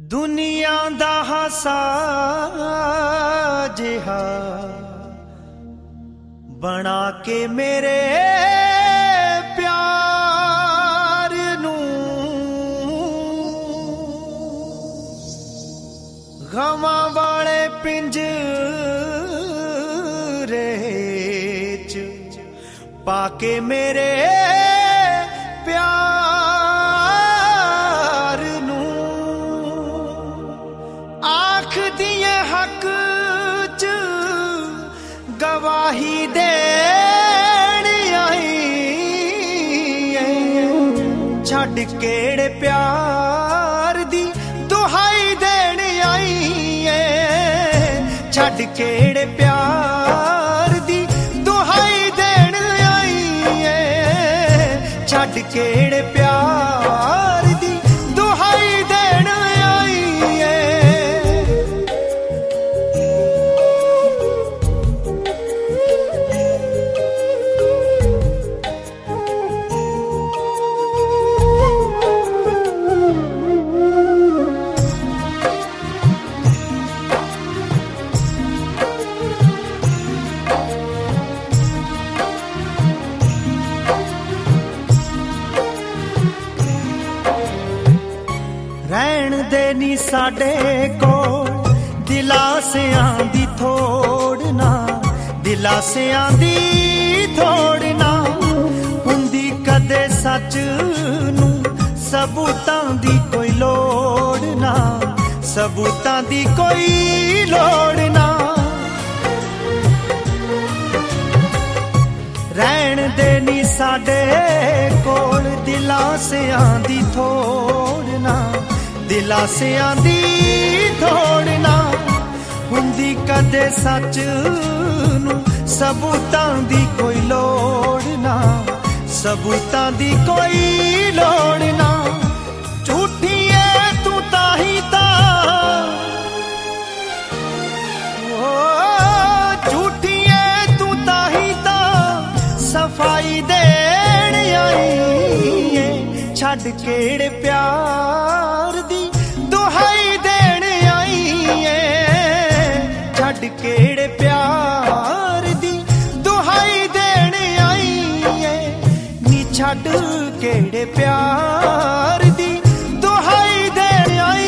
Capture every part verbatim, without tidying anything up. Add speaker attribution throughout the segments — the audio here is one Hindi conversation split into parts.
Speaker 1: दुनिया दा हासा जिहा बना के मेरे प्यार नू गवां वाले पिंजरे च पाके मेरे प्यार नू आख दिए हक च गवाही देण आई छड्ड केड़े प्यार दी दुहाई देण आई छड्ड केड़े प्यार दी दुहाई देण आई छड्ड केड़े प्यार दी दुहाई देण आई रहन दे नी साडे कोल दिलासियां दी थोड़ना दिलासियां दी थोड़ना हुंदी कदे सच नू सबूतां दी कोई लोड़ ना सबूतां दी कोई लोड़ ना रहन दे नी साडे कोल दिलासियां दी थोड़ना दिलासियां दी थोड़ना हुंदी कदे सच नू सबूतां दी कोई लोड़ ना सबूतां दी कोई लोड़ ना झूठी है तू ताही ता ओ झूठी है तू ताही ता सफाई देण आई छड्ड केड़े प्यार दी दुहाई देण आई छड्ड केड़े प्यार दी दुहाई देण आई नी छड्ड केड़े प्यार दी दुहाई देण आई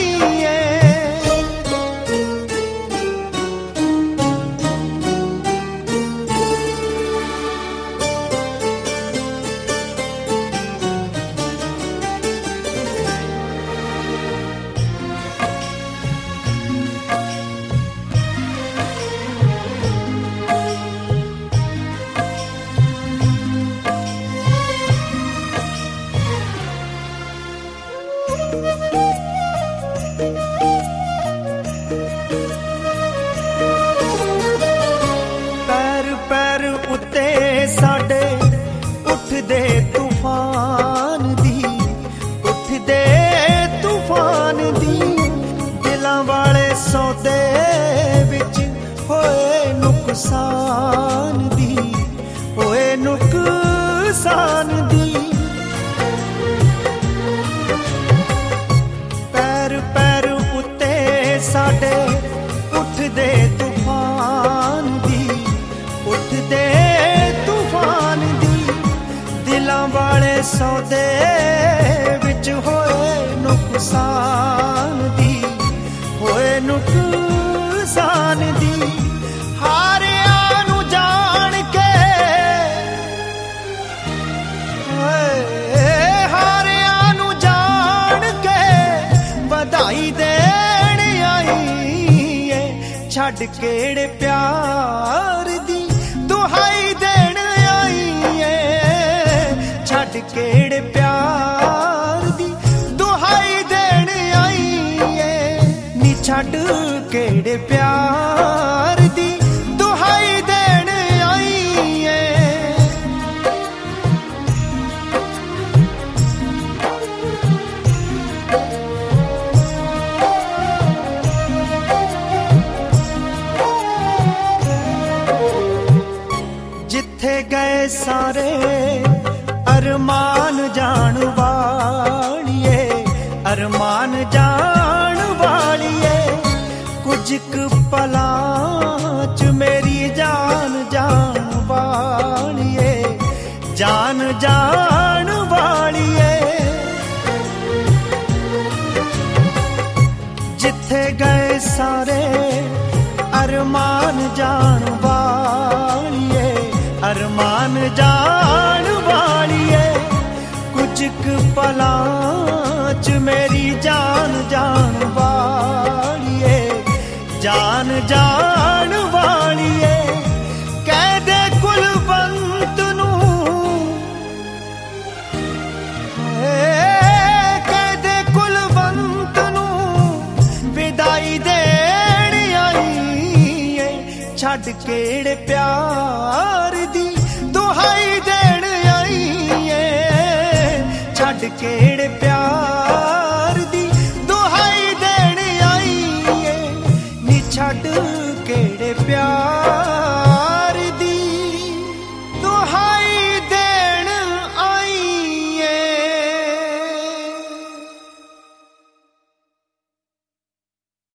Speaker 1: पैर पैर उत्ते साडे उठदे तूफान दी उठदे तूफान दी दिलां वाले सौदे विच होए नुकसान दी होए नुकसान दी पैर पैर उत्ते साडे उठदे तूफान दी उठदे तूफान दी दिलां वाले सौदे विच होए नुकसान दी होए नुकसान दी हारिया नू जान के हारिया नू जान के बधाई देण आई छड्ड केड़े प्यार दी दुहाई देण आई छड्ड केड़े प्यार दी दुहाई देण आई नी छड्ड केड़े प्यार दी दुहाई देण आई जिथे गए सारे अरमान जान वालिए अरमान जान वालिए सारे अरमान जान वालिए, अरमान जान वालिए। कुछ क पलां च मेरी जान जान वालिए, जान जान वालिए। कह दे कुलवंत नू, कह दे कुलवंत नू विदाई देण आई है। छड्ड केड़े प्यार दी दुहाई देण आई है, छड्ड केड़े प्यार